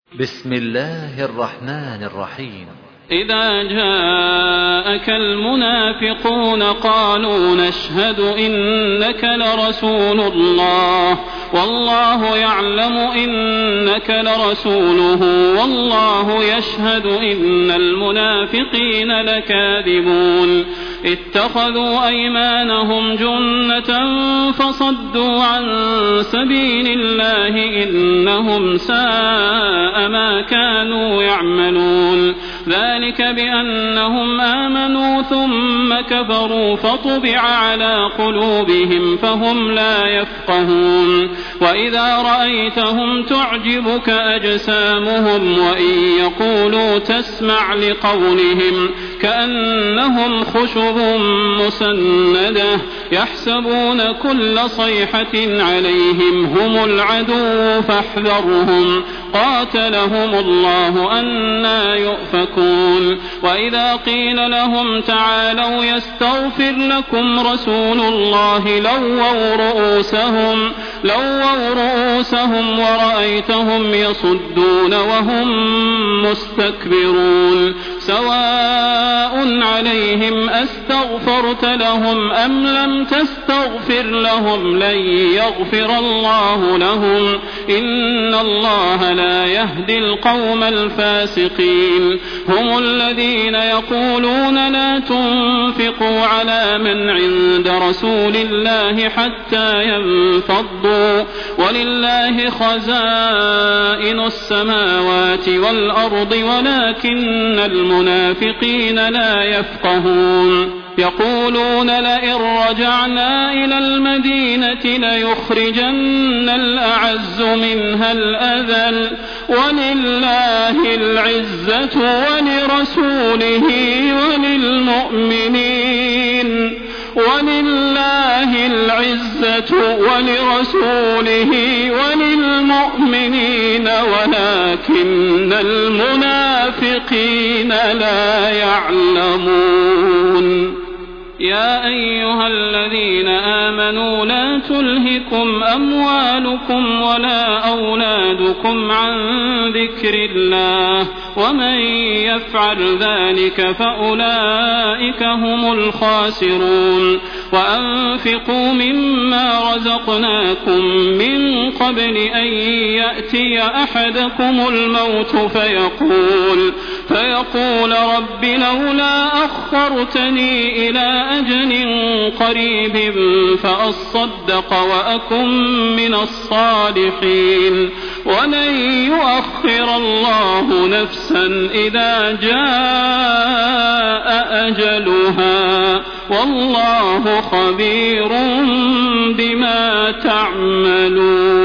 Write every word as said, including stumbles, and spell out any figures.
بسم الله الرحمن الرحيم. إذا جاءك المنافقون قالوا نشهد إنك لرسول الله والله يعلم إنك لرسوله والله يشهد إن المنافقين لكاذبون اتخذوا أيمانهم جنة فصدوا عن سبيل الله إنهم ساء ما كانوا يعملون ذلك بأنهم آمنوا ثم كفروا فطبع على قلوبهم فهم لا يفقهون وإذا رأيتهم تعجبك أجسامهم وإن يقولوا تسمع لقولهم كأنهم خشب مسندة يحسبون كل صيحة عليهم هم العدو فاحذرهم قاتلهم الله أنى يؤفكون وإذا قيل لهم تعالوا يستغفر لكم رسول الله لووا رؤوسهم لووا رؤوسهم ورأيتهم يصدون وهم مستكبرون سواء عليهم أستغفرت لهم أم لم تستغفر لهم لن يغفر الله لهم إن الله لا يهدي القوم الفاسقين هم الذين يقولون لا تنفقوا على من عند رسول الله حتى ينفضوا ولله خزائن السماوات والأرض ولكن المنافقين لا يفقهون يقولون لئن رجعنا إلى المدينة ليخرجن الأعز منها الأذل ولله العزة ولرسوله وللمؤمنين ولله العزة ولرسوله وللمؤمنين ولكن المنافقين لا يعلمون يا أيها الذين آمنوا لا تلهكم أموالكم ولا أولادكم عن ذكر الله ومن يفعل ذلك فأولئك هم الخاسرون وأنفقوا مما رزقناكم من قبل أن يأتي أحدكم الموت فيقول فيقول رب لولا أخرتني إلى أجل قريب فأصدق وأكن من الصالحين ولن يؤخر الله نفسا إذا جاء أجلها والله خبير بما تعملون.